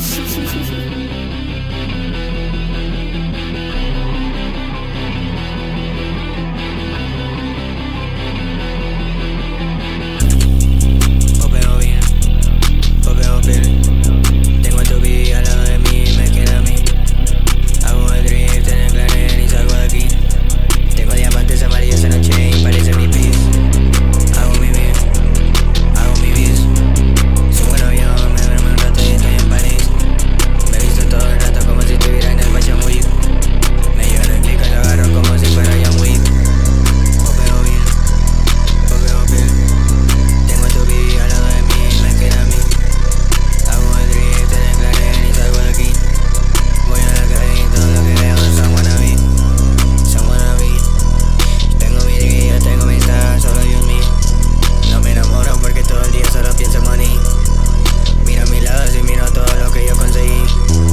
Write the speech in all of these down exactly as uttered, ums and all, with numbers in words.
Popeo bien, popeo piel. Tengo tu vida al lado de mí, me queda a mí. Hago el drift en el claren y salgo de aquí. Tengo diamantes amarillos en la chain, parece mi piece. Hago mi beat, hago mi bis. Subo en avión, me duermo un rato y estoy en París. Me visto todo el rato como si estuviera en el Fashion Week. Me llevo el clic y lo agarro como si fuera John Wick. Popeo bien, popeo piel. Tengo tu vida al lado de mí, me queda a mí. Hago el drift en el claren y salgo de aquí. Voy a la calle y todo lo que veo son wannabe, son wannabe. Tengo mi día, tengo mi style, solo yo en mí. No me enamoro porque todo el día solo pienso en money. Miro a mis lados y miro todo lo que yo conseguí.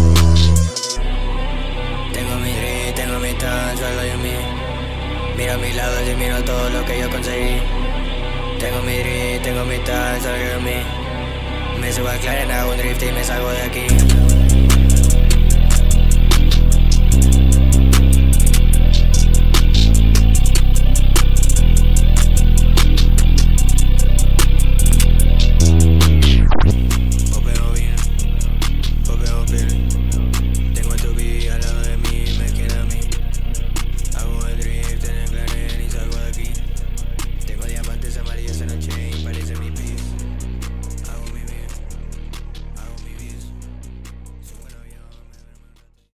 Tengo mi dream, tengo mi style, solo yo en mí. Miro a mis lados y miro todo lo que yo conseguí. Tengo mi dream, tengo mi style, solo yo en mí. Me subo al claren, hago un drift y me salgo de aquí.